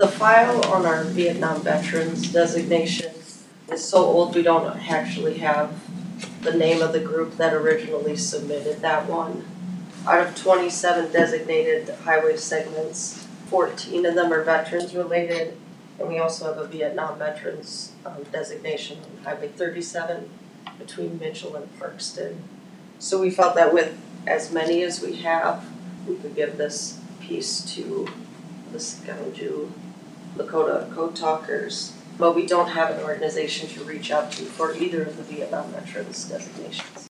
The file on our Vietnam veterans designation is so old we don't actually have the name of the group that originally submitted that one. Out of 27 designated highway segments, 14 of them are veterans related, and we also have a Vietnam veterans designation on Highway 37 between Mitchell and Parkston. So we felt that with as many as we have, we could give this piece to the Scoundrel Lakota Code Talkers, but we don't have an organization to reach out to for either of the Vietnam veterans designations.